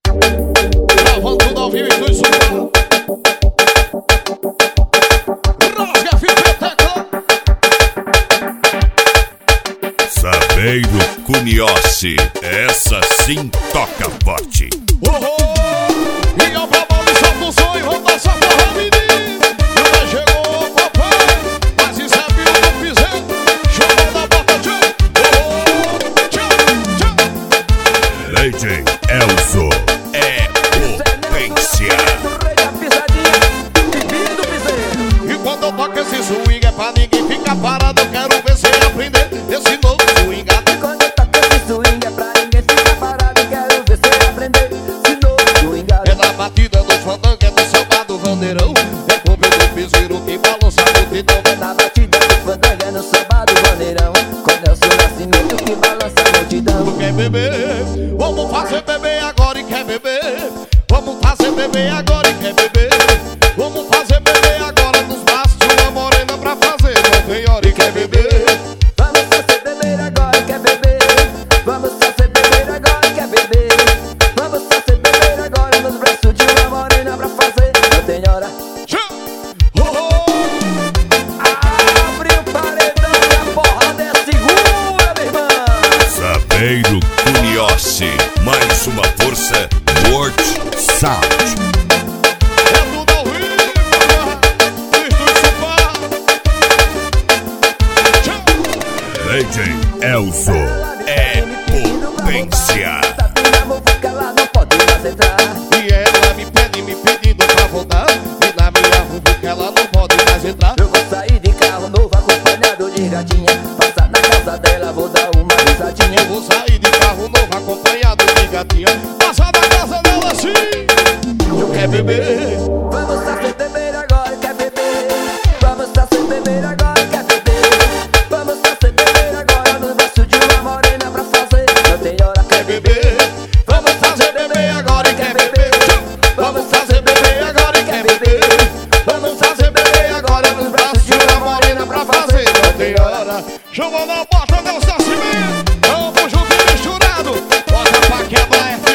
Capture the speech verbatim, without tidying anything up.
Gravando tudo ao vivo e tudo super. Rasga, fita, tecla. Sabeiro Cuniossi, essa sim toca forte. Oh, e ao babão de solta o sonho, vamos dançar forró, menino. Já chegou o papai, mas isso é viu do piseiro. Chegou da bota, tchau. Oh, tchau, tchau. Lady Elzo é potência. E quando eu toco esse swing é pra ninguém ficar parado. Eu quero ver você aprender esse novo swing. Quando eu toco esse swing é pra ninguém ficar parado. Eu quero ver você aprender esse novo swing. É na batida do fandango, é no samba do vandeirão. É com o do piseiro que balança a multidão. É na batida do fandango, é no samba do vaneirão. Com Nelson Nascimento que balança a multidão. Tu quer beber? Vamos fazer beber agora e quer beber. Vamos fazer beber agora e quer beber. Vamos fazer beber agora nos braços de uma morena pra fazer. Não tem hora e quer beber. Vamos fazer beber agora e quer beber. Vamos fazer beber agora e quer beber. Vamos fazer beber agora nos braços de uma morena pra fazer. Não tem hora. Oh, oh. Abre o paredão e a porrada é segura, meu irmão. Sabeiro Cuniossi, mais uma força World Sound. É tudo ao vivo, Estúdio Super. Lady Elzo é potência. Ela não pode mais entrar. E ela me pede, me pedindo pra voltar. E na minha rua que ela não pode mais entrar. Eu vou sair de carro novo acompanhado de gatinha. Passar na casa dela, vou dar uma risadinha. Eu vou sair de carro novo acompanhado de gatinha. Passar na casa dela assim. Eu quero beber. Vamos fazer beber agora, quer beber. Vamos fazer beber agora, quer beber. Vamos fazer beber agora nos braços de uma morena pra fazer. Não tem hora, quer beber. Vamos fazer beber agora e quer beber. Vamos fazer beber agora e quer beber. Vamos fazer beber agora nos braços de uma morena pra fazer. Não tem hora. Chamou na bota, Nelson Nascimento. Vamos junto e misturado. Bota pra quebrar.